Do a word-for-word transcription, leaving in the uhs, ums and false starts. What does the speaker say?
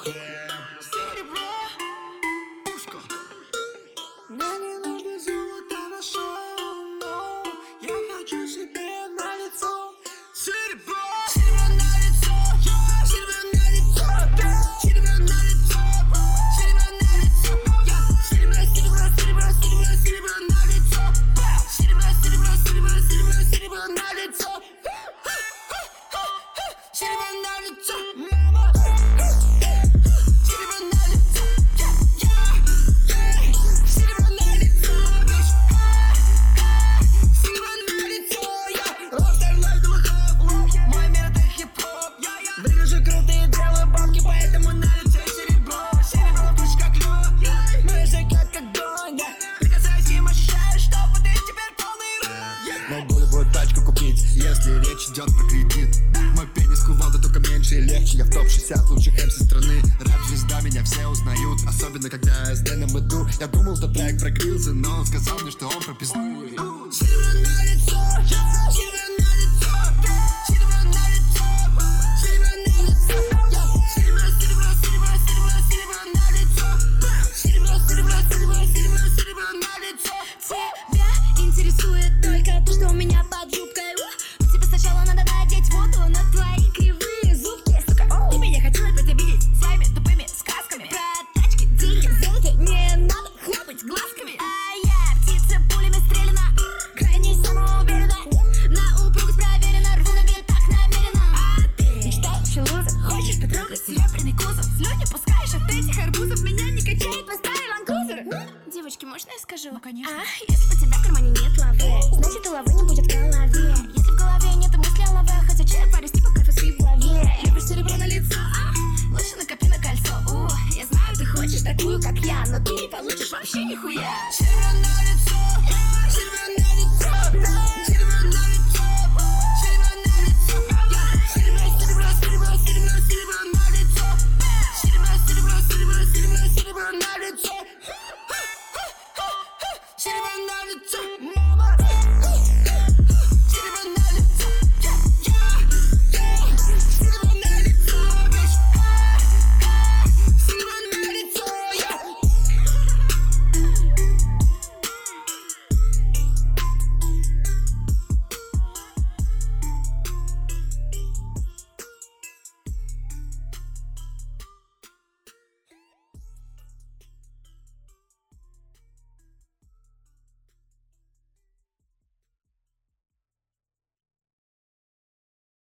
Серебро. Пушка. Мне не нужно золото на шоу, но я хочу себе на лицо. Серебро. Серебро на лицо. Серебро на лицо. Серебро на лицо. Серебро на лицо. Серебро, серебро, серебро, серебро, серебро на лицо. Серебро, серебро, серебро, серебро, серебро на лицо. Серебро на лицо, мама. Серебро на лицо, я, я, серебро на лицо, bitch. Серебро на лицо, я. Ростер, лайф, духов. Мой мир это хип-хоп. Выгляжу крутые, делаю бабки, поэтому на лице серебро. Серебро в душе как лед. Мы же как огонь. Прикасаюсь им, ощущаю, что вот ты теперь полный рот. Могу любую тачку купить, если речь идет про кредит. Мой пенис кувалда, только меньше и легче. Я в топ шестьдесят лучших эм си страны. Рэп-звезда, меня все узнают. Особенно, когда я с Дэном иду. Я думал, это трек про Крилза, но он сказал мне, что он про пизду. Серебро на лицо, серебро на лицо, серебро на лицо, серебро на лицо, серебро, серебро, серебро, серебро, серебро на лицо, серебро, серебро, серебро, серебро, серебро на лицо. Тебя интересует только то, что у меня под юбкой. Тебе сначала надо надеть воду на твои кривые зубки. Сука, ты меня хотела опять обидеть своими тупыми сказками про тачки, деньги, золото. Не надо хлопать глазками. А я птица пулями стреляна, крайне самоуверена, на упругость проверена, рву на битах намеренно. А ты мечтаешь, лузер, хочешь потрогать серебряный кузов? Слюни пускаешь от этих арбузов, меня не качает твой старый ланкрузер. Девочки, можно я скажу? Ну, конечно. А, если у тебя в кармане нет лавы, значит у лавы не будет колы.